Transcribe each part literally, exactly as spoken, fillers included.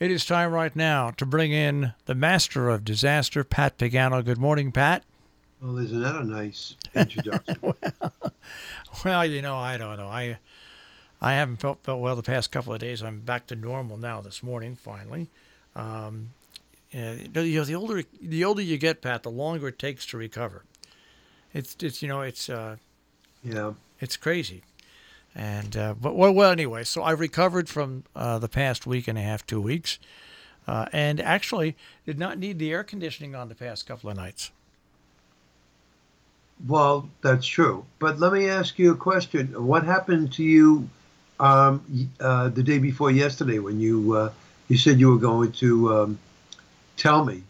It is time right now to bring in the master of disaster, Pat Pagano. Good morning, Pat. Well, isn't that a nice introduction? well, well, you know, I don't know. I I haven't felt, felt well the past couple of days. I'm back to normal now this morning, finally. Um, uh, you know, the older the older you get, Pat, the longer it takes to recover. It's it's you know it's uh, yeah, it's crazy. And uh, but well, well, anyway, so I recovered from uh, the past week and a half, two weeks, uh, and actually did not need the air conditioning on the past couple of nights. well, that's true. But let me ask you a question. What happened to you um, y- uh, the day before yesterday when you uh, you said you were going to um, tell me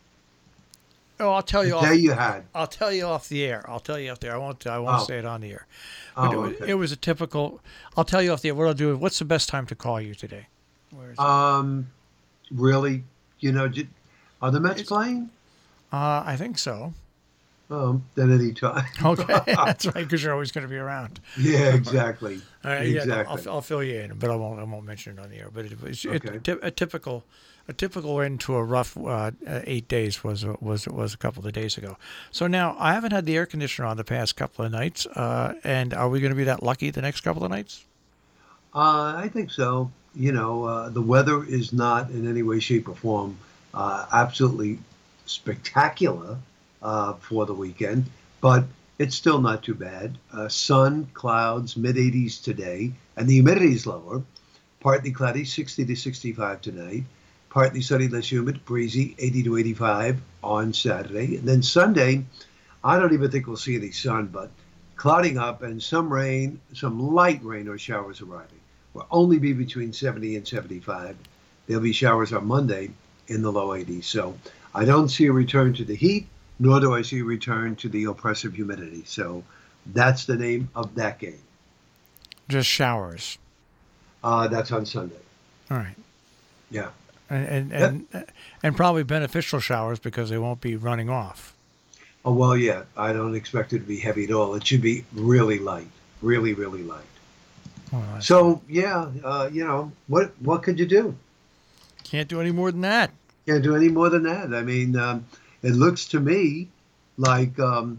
Oh, I'll tell the you off. day you had? I'll tell you off the air. I'll tell you off the air. I won't. I won't Oh, say it on the air. But it oh, was, okay. it was a typical. I'll tell you off the air. What I'll do. What's the best time to call you today? Where is it? Um, really? You know, j- are the Mets It's, playing? uh, I think so. Um, then any time. Okay, that's right. Because you're always going to be around. Yeah, exactly, Uh, yeah, no, I'll, exactly. I'll fill you in, but I won't. I won't mention it on the air. But it was it, Okay. a typical, a typical end to a rough uh, uh, eight days was was was a couple of days ago. So now I haven't had the air conditioner on the past couple of nights. Uh, and are we going to be that lucky the next couple of nights? Uh, I think so. You know, uh, the weather is not in any way, shape, or form uh, absolutely spectacular uh, for the weekend, but it's still not too bad. Uh, sun, clouds, mid eighties today, and the humidity is lower. Partly cloudy, sixty to sixty-five tonight. Partly sunny, less humid, breezy, eighty to eighty-five on Saturday. And then Sunday, I don't even think we'll see any sun, but clouding up and some rain, some light rain or showers arriving. Will only be between seventy and seventy-five. There'll be showers on Monday in the low eighties. So I don't see a return to the heat, nor do I see a return to the oppressive humidity. So that's the name of that game. Just showers. Uh, that's on Sunday. All right, Yeah. and and Yep. and, and probably beneficial showers because they won't be running off. Oh, well, yeah. I don't expect it to be heavy at all. It should be really light, really, really light. Well, that's good. So, yeah, uh, you know, what what could you do? Can't do any more than that. Can't do any more than that. I mean, um, it looks to me like um,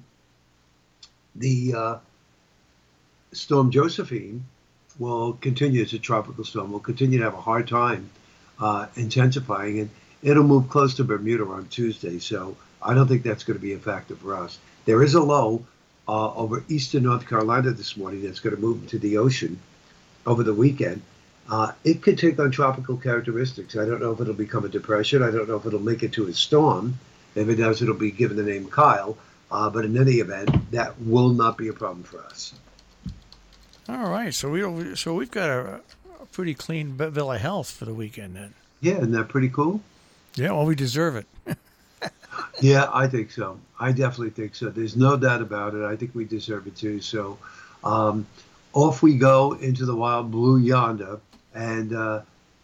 the uh, storm Josephine will continue as a tropical storm, will continue to have a hard time uh, intensifying, and it'll move close to Bermuda on Tuesday. So I don't think that's going to be a factor for us. There is a low uh, over eastern North Carolina this morning that's going to move into the ocean over the weekend. Uh, it could take on tropical characteristics. I don't know if it'll become a depression. I don't know if it'll make it to a storm. If it does, it'll be given the name Kyle. Uh, but in any event, that will not be a problem for us. All right, so we so we've got a, a pretty clean bi- bill of health for the weekend then. Yeah, isn't that pretty cool? Yeah, well, we deserve it. Yeah, I think so. I definitely think so. There's no doubt about it. I think we deserve it too. So um, off we go into the wild blue yonder. And uh,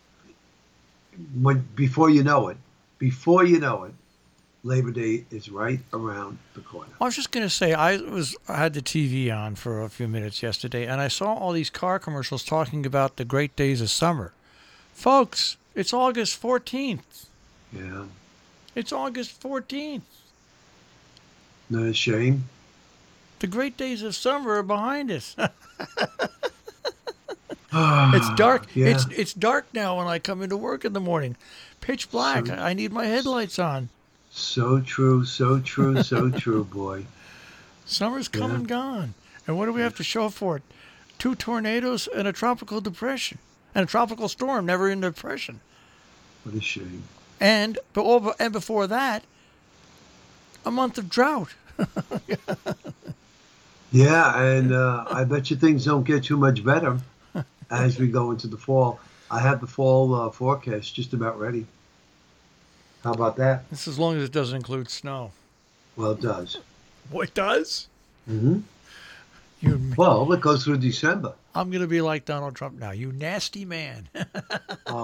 when before you know it, before you know it, Labor Day is right around the corner. I was just gonna say I was I had the T V on for a few minutes yesterday, and I saw all these car commercials talking about the great days of summer. Folks, it's August fourteenth. Yeah, It's August fourteenth. not a shame. The great days of summer are behind us. It's dark. Yeah, It's it's dark now when I come into work in the morning. Pitch black. so I need my headlights on. so true, so true, so true, boy. Summer's come Yeah, and gone. And what do we have to show for it? Two tornadoes and a tropical depression. And a tropical storm, never in depression. what a shame. And but all, and before that, a month of drought. Yeah, and uh, I bet you things don't get too much better as we go into the fall. I have the fall uh, forecast just about ready. How about that? This as long as it doesn't include snow. Well, it does. What it does? Hmm. You, Well, it goes through December. I'm gonna be like Donald Trump now. You nasty man. Oh,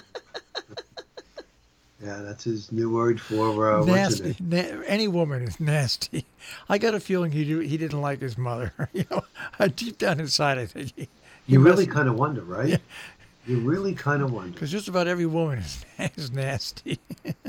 yeah, that's his new word for uh, what's Nasty. it? Na- any woman is nasty. I got a feeling he do, he didn't like his mother. You know, deep down inside, I think he, he You really must. kind of wonder, right? Yeah, You really kind of wonder. Because just about every woman is, is nasty.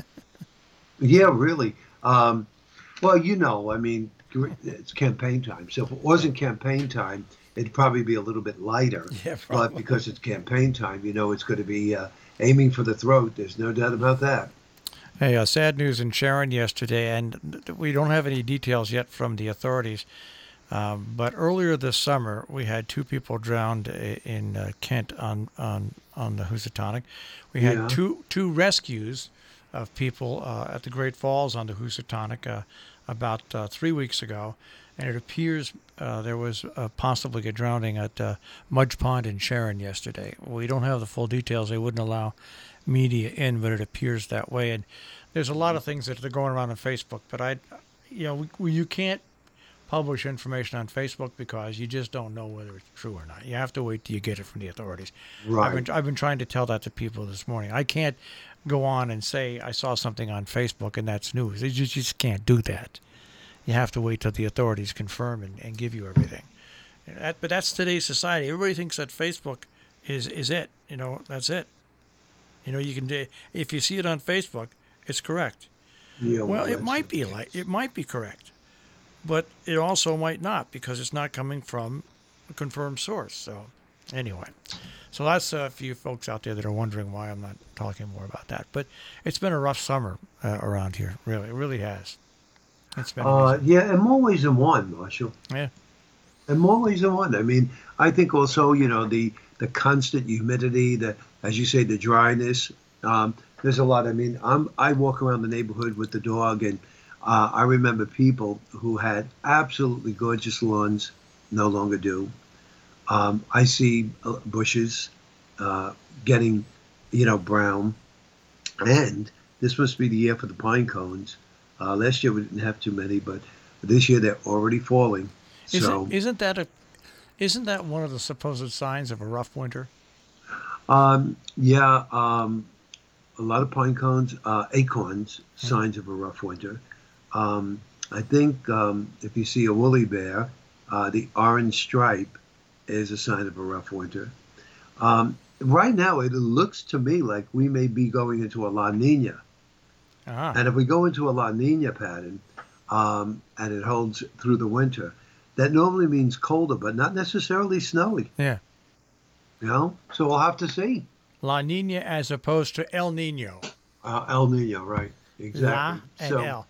Yeah, really. Um, well, you know, I mean, it's campaign time. So if it wasn't campaign time, it'd probably be a little bit lighter. Yeah, But probably. because it's campaign time, you know, it's going to be uh, aiming for the throat. There's no doubt about that. Hey, uh, sad news in Sharon yesterday, and we don't have any details yet from the authorities. Um, but earlier this summer, we had two people drowned in uh, Kent on on on the Housatonic. We had Yeah. two two rescues of people uh, at the Great Falls on the Housatonic uh, about uh, three weeks ago, and it appears uh, there was uh, possibly a drowning at uh, Mudge Pond in Sharon yesterday. We don't have the full details; they wouldn't allow media in, but it appears that way. And there's a lot of things that are going around on Facebook, but I, you know, we, you can't publish information on Facebook because you just don't know whether it's true or not. You have to wait till you get it from the authorities. Right. I've been I've been trying to tell that to people this morning. I can't go on and say I saw something on Facebook and that's news. You just, you just can't do that. You have to wait till the authorities confirm and, and give you everything. That, but that's today's society. Everybody thinks that Facebook is is it. You know, that's it. You know, you can do, if you see it on Facebook, it's correct. Yeah, Well, it that's might the be case. like it might be correct, but it also might not because it's not coming from a confirmed source. So, anyway, so that's a few folks out there that are wondering why I'm not talking more about that. But it's been a rough summer uh, around here. Really, it really has. It's been. Uh, amazing. yeah, in more ways than one, Marshall. Yeah. In more ways than one. I mean, I think also, you know, the the constant humidity, the as you say, the dryness. Um, there's a lot. I mean, I'm I walk around the neighborhood with the dog, and uh, I remember people who had absolutely gorgeous lawns, no longer do. Um, I see uh, bushes uh, getting, you know, brown, and this must be the year for the pine cones. Uh, last year we didn't have too many, but this year they're already falling. So, Isn't isn't that a isn't that one of the supposed signs of a rough winter? um, yeah, um, a lot of pine cones, uh, acorns, signs of a rough winter. Um, I think um, if you see a woolly bear, uh, the orange stripe is a sign of a rough winter. Um, right now, it looks to me like we may be going into a La Nina. Ah, And if we go into a La Nina pattern um, and it holds through the winter, that normally means colder, but not necessarily snowy. yeah. You know, so we'll have to see. La Nina as opposed to El Nino. Uh, El Nino, right? Exactly. La and so, El.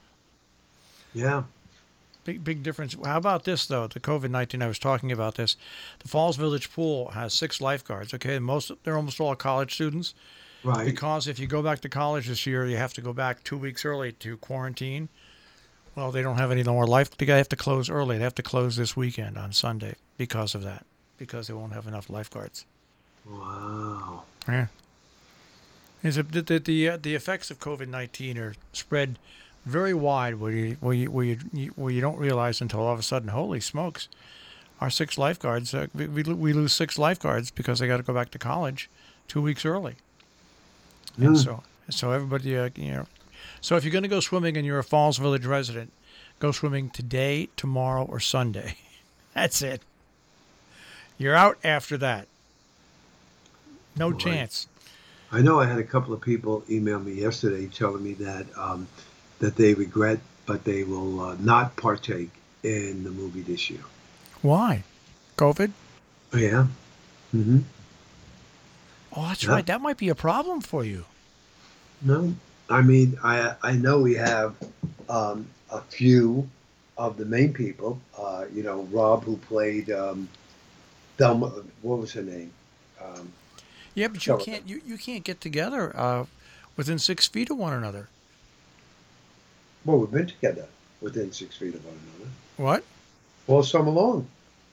yeah. Big, big difference. How about this, though? The COVID nineteen, I was talking about this. The Falls Village Pool has six lifeguards, okay? Most They're almost all college students. Right. Because if you go back to college this year, you have to go back two weeks early to quarantine. Well, they don't have any more life. They have to close early. They have to close this weekend on Sunday because of that, because they won't have enough lifeguards. Wow. Yeah. Is it the the the, uh, the effects of COVID nineteen are spread very wide, where you where you where you, where you don't realize until all of a sudden, holy smokes, our six lifeguards uh, we, we we lose six lifeguards because they got to go back to college two weeks early. And Mm. so, so everybody, uh, you know, so if you're going to go swimming and you're a Falls Village resident, go swimming today, tomorrow, or Sunday. That's it. You're out after that. No Right. chance. I know I had a couple of people email me yesterday telling me that um, that they regret, but they will uh, not partake in the movie this year. Why? COVID? Oh, yeah. Mm-hmm. Oh, that's Yeah. right. That might be a problem for you. No, I mean, I I know we have um, a few of the main people. Uh, you know, Rob, who played um, Thelma. What was her name? Um, Yeah, but you So- can't. You, you can't get together uh, within six feet of one another. well, we've been together within six feet of one another What? all summer long.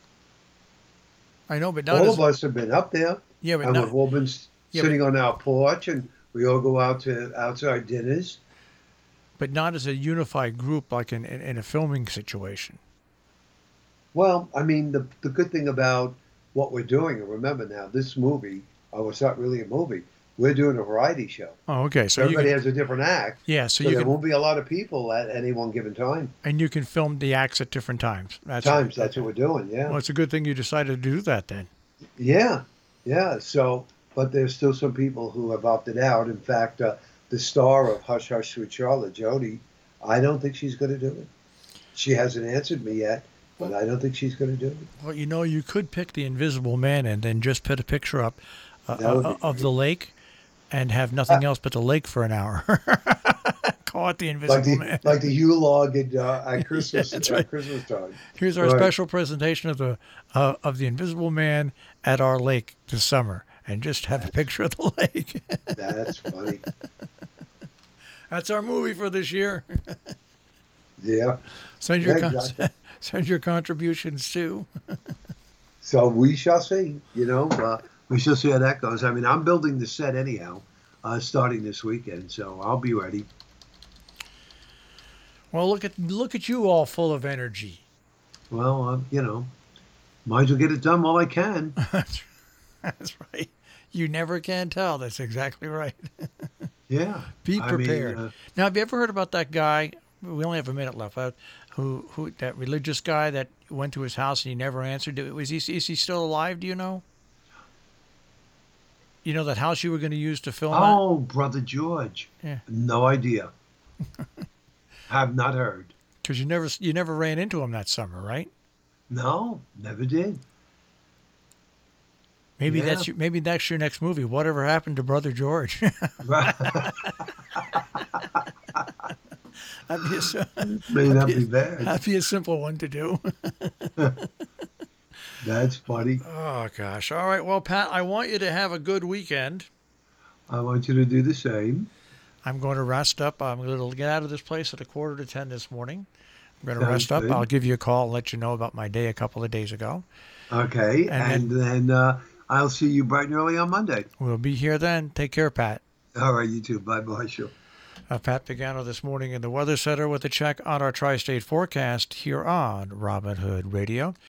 I know, but not All as, of us have been up there, yeah, but and not, we've all been s- Yeah, sitting on our porch, and we all go out to outside dinners. but not as a unified group like in, in, in a filming situation. Well, I mean, the the good thing about what we're doing, and remember now, this movie, oh, it's not really a movie. We're doing a variety show. Oh, okay. So So you everybody can, has a different act, yeah, so, so you there can won't be a lot of people at any one given time. and you can film the acts at different times. That's Times, that's what we're doing, yeah. Well, it's a good thing you decided to do that then. Yeah, yeah. So, but there's still some people who have opted out. In fact, uh, the star of Hush Hush Sweet Charlotte, Jodie, I don't think she's going to do it. She hasn't answered me yet, but I don't think she's going to do it. Well, you know, you could pick the Invisible Man and then just put a picture up uh, That would be uh, of great. the lake and have nothing else but the lake for an hour. Call it the Invisible Like the Man. like the Yule log at, uh, at Christmas that's at right. Christmas time. Here's our Right. special presentation of the uh, of the Invisible Man at our lake this summer, and just have a picture of the lake. That's funny. That's our movie for this year. Yeah. Send your Yeah, con- exactly. send your contributions too. So we shall see. You know, uh, we shall see how that goes. I mean, I'm building the set anyhow, uh, starting this weekend, so I'll be ready. Well, look at look at you, all full of energy. Well, um, you know, might as well get it done while I can. That's that's right. You never can tell. That's exactly right. Yeah. Be I mean, prepared. uh, Now, have you ever heard about that guy? We only have a minute left. Uh, who who that religious guy that went to his house and he never answered? Was he is he still alive? Do you know? You know that house you were going to use to film that? oh, Brother George. Yeah. No idea. Have not heard. Because you never you never ran into him that summer, right? No, never did. Maybe Yeah. that's your, maybe that's your next movie. Whatever happened to Brother George? Right. that'd, be a, si- May not be- be bad. that'd be a simple one to do. That's funny. Oh gosh! All right. Well, Pat, I want you to have a good weekend. I want you to do the same. I'm going to rest up. I'm going to get out of this place at a quarter to ten this morning. I'm going to Sounds rest up. good. I'll give you a call and let you know about my day a couple of days ago. Okay. And And, then uh, I'll see you bright and early on Monday. We'll be here then. Take care, Pat. All right, you too. Bye, Marshall. Uh, Pat Pagano this morning in the Weather Center with a check on our tri-state forecast here on Robin Hood Radio.